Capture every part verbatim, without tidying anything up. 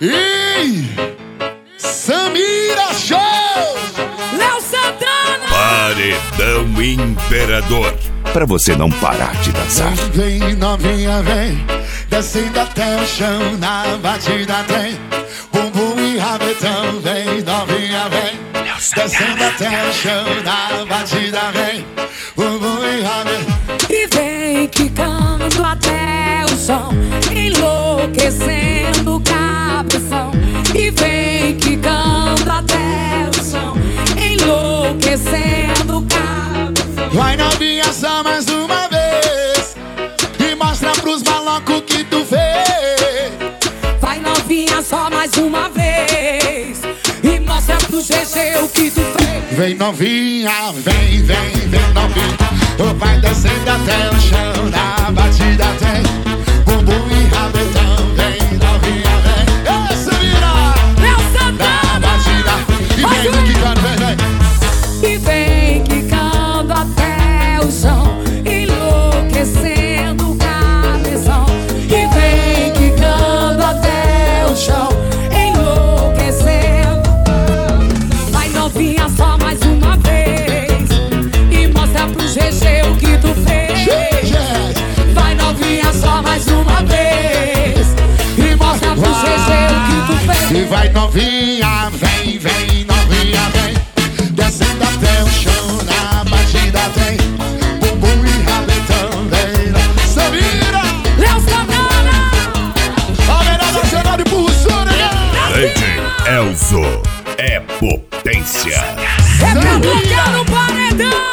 E Samira Show! Léo Santana! Paredão Imperador. Pra você não parar de dançar. Vem, novinha, vem, descendo até o chão, na batida tem bumbum e rabetão. Vem, novinha, vem, descendo até o chão, na batida vem bumbum e rabetão. E vem quicando até o chão, enlouquecendo o cabeção. E vem quicando até o chão, enlouquecendo o cabeção. Vai, novinha, só mais uma vez e mostra pros malocos que tu fez. Vai, novinha, só mais uma vez e mostra pro G G o que tu fez. Vem, novinha, vem, vem, vem, novinha. Tu vai descendo até o chão, na batida tem bumbum e rabetão. Vem, novinha, vem. Essa vira! Léo Santana! Na batida. E vem, quicando, vem, vem. E vem quicando até o chão, enlouquecendo o cabeção. E vem quicando até o chão, enlouquecendo. Vai, novinha, só mais uma vez e mostra pro G G o que tu fez. Vai, novinha, só mais uma vez e mostra pro G G o que tu fez. E vai, novinha, vem, vem, novinha, vem, descendo até o chão, na batida tem bumbum e rabetão. Vem, Samira! Léo Santana! A melhor nacional de Pulsura, né? D J Elzo é potência. É pra tocar no paredão!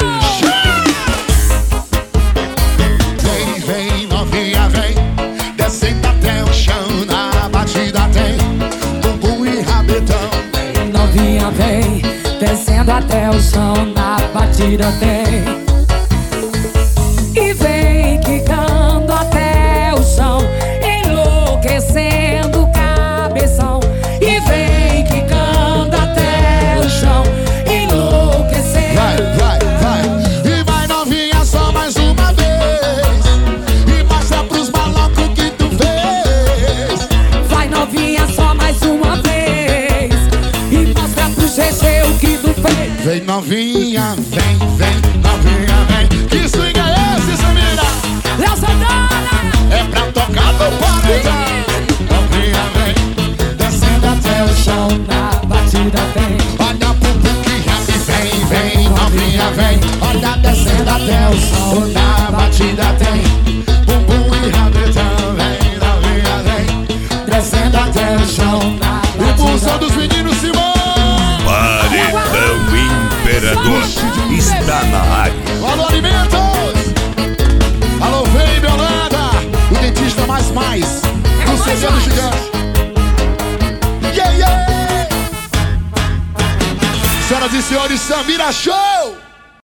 Vem, vem, novinha, vem, descendo até o chão, na batida tem bumbum e rabetão. Novinha vem, descendo até o chão, na batida tem. E vem quicando até o chão, enlouquecendo o cabeção. E vem quicando até o chão, enlouquecendo. Vai, vai, vai. E vai, novinha, só mais uma vez e mostra pros malocos que tu fez. Vai, novinha, só mais uma vez e mostra pro G G o que tu fez. Vem, novinha, vem, vem, novinha, vem. Que swing é esse, Samira? Léo Santana! É pra tocar no paredão. Novinha, vem, descendo até o chão, Na batida tem. olha pro que rap, vem, vem, novinha, vem. Olha descendo até o chão, na batida tem bumbum e rabetão. Vem, novinha, vem, descendo até o chão, na batida. O pulsão dos meninos Simão. Paredão Imperador está na área. Alô, Alimentos! Alô, vem, Belanda! O dentista mais mais do C D do Gigante. Yeah, yeah! Senhoras e senhores, Samira Show!